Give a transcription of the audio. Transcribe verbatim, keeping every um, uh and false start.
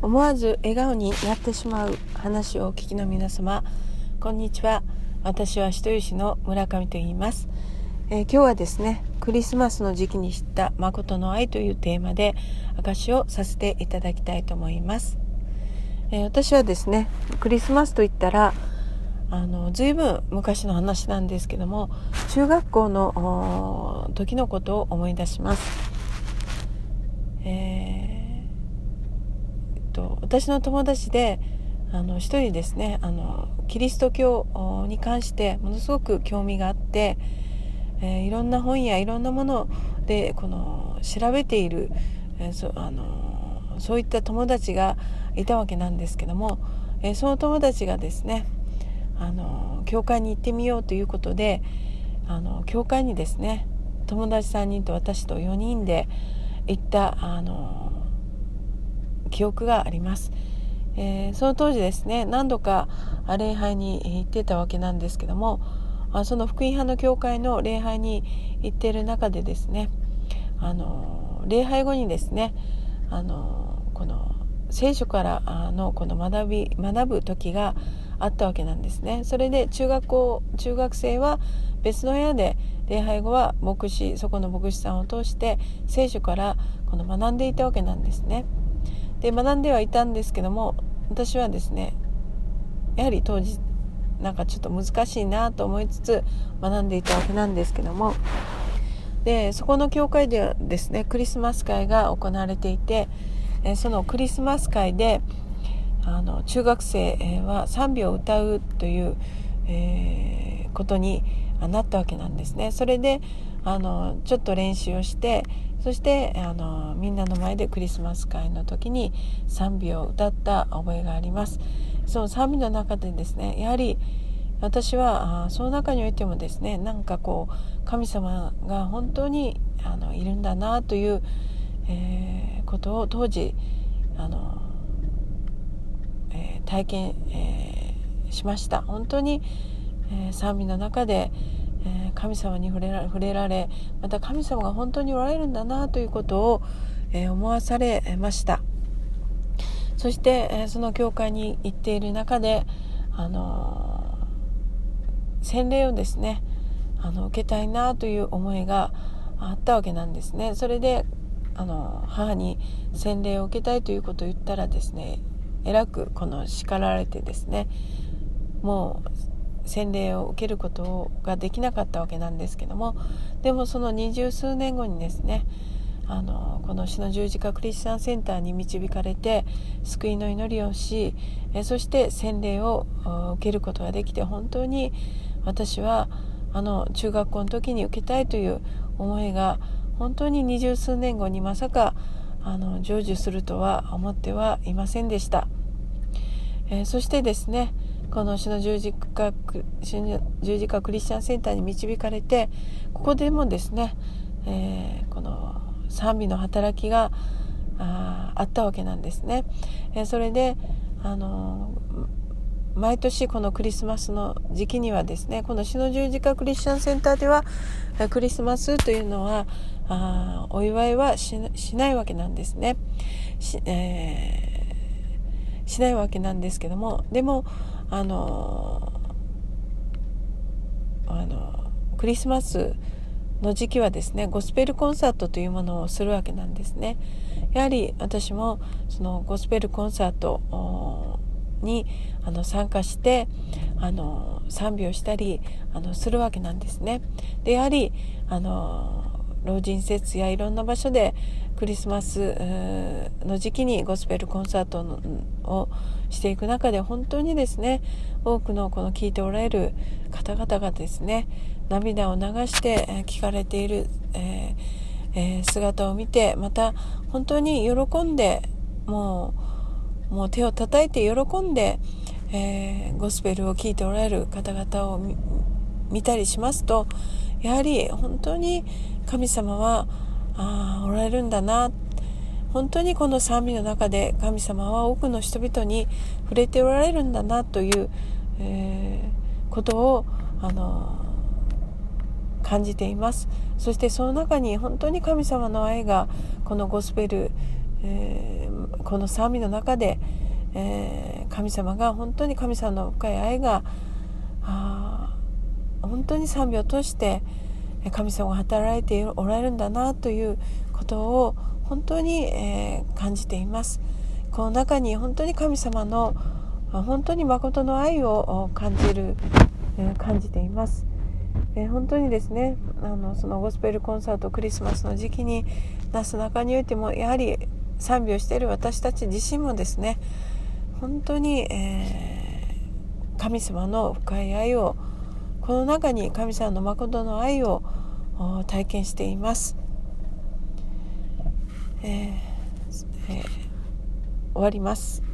思わず笑顔になってしまう話をお聞きの皆様、こんにちは。私は人吉の村上と言います。えー、今日はですね、クリスマスの時期に知った誠の愛というテーマで証しをさせていただきたいと思います。えー、私はですね、クリスマスといったらあのずいぶん昔の話なんですけども、中学校の時のことを思い出します。えー私の友達であの一人ですね、あのキリスト教に関してものすごく興味があって、えー、いろんな本やいろんなものでこの調べている、えー、そ, あのそういった友達がいたわけなんですけども、えー、その友達がですね、あの教会に行ってみようということで、あの教会にですね、友達さんにんと私とよにんで行ったあの記憶があります。えー、その当時ですね、何度か礼拝に行ってたわけなんですけども、その福音派の教会の礼拝に行っている中でですね、あの礼拝後にですね、あのこの聖書からのこの学び学ぶ時があったわけなんですね。それで中学校中学生は別の部屋で、礼拝後は牧師そこの牧師さんを通して聖書からこの学んでいたわけなんですね。で学んではいたんですけども、私はですね、やはり当時なんかちょっと難しいなと思いつつ学んでいたわけなんですけども、でそこの教会ではですね、クリスマス会が行われていて、そのクリスマス会であの中学生は賛美を歌うという、えー、ことになったわけなんですね。それであのちょっと練習をして、そしてあのみんなの前でクリスマス会の時に賛美を歌った覚えがあります。その賛美の中でですね、やはり私はその中においてもですね、なんかこう神様が本当にあのいるんだなという、えー、ことを当時あの、えー、体験、えー、しました。本当に、えー、賛美の中で神様に触れられ、触れられ、また神様が本当におられるんだなということを思わされました。そしてその教会に行っている中で、あの洗礼をですね、あの受けたいなという思いがあったわけなんですね。それであの母に洗礼を受けたいということを言ったらですね、えらくこの叱られてですね、もう洗礼を受けることができなかったわけなんですけども、でもその二十数年後にですね、あのこの死の十字架クリスチャンセンターに導かれて救いの祈りをし、えそして洗礼を受けることができて、本当に私はあの中学校の時に受けたいという思いが本当に二十数年後にまさかあの成就するとは思ってはいませんでした。えー、そしてですね、この死の十字架十字架クリスチャンセンターに導かれて、ここでもですね、えー、この賛美の働きが あ, あったわけなんですね。えー、それであの毎年このクリスマスの時期にはですね、この死の十字架クリスチャンセンターではクリスマスというのはあお祝いは し, しないわけなんですね。し,、えー、しないわけなんですけども、でもあのあのクリスマスの時期はですね、ゴスペルコンサートというものをするわけなんですね。やはり私もそのゴスペルコンサートにあの参加してあの賛美をしたりあのするわけなんですね。でやはりあの老人施設やいろんな場所でクリスマスの時期にゴスペルコンサートをしていく中で、本当にですね、多くのこの聞いておられる方々がですね、涙を流して聞かれている、えーえー、姿を見て、また本当に喜んで、もう、もう手を叩いて喜んで、えー、ゴスペルを聞いておられる方々を 見, 見たりしますと、やはり本当に神様はあおられるんだな、本当にこの賛美の中で神様は多くの人々に触れておられるんだなという、えー、ことをあの感じています。そしてその中に本当に神様の愛がこのゴスペルえー、この賛美の中で、えー、神様が本当に神様の深い愛があ本当に賛美を通して神様が働いておられるんだなということを本当に、えー、感じています。この中に本当に神様の本当に誠の愛を感じる、えー、感じています。えー、本当にですね、あのそのゴスペルコンサートクリスマスの時期になす中においてもやはり賛美をしている私たち自身もですね、本当に、えー、神様の深い愛をこの中に神様の誠の愛を体験しています。えーえー、終わります。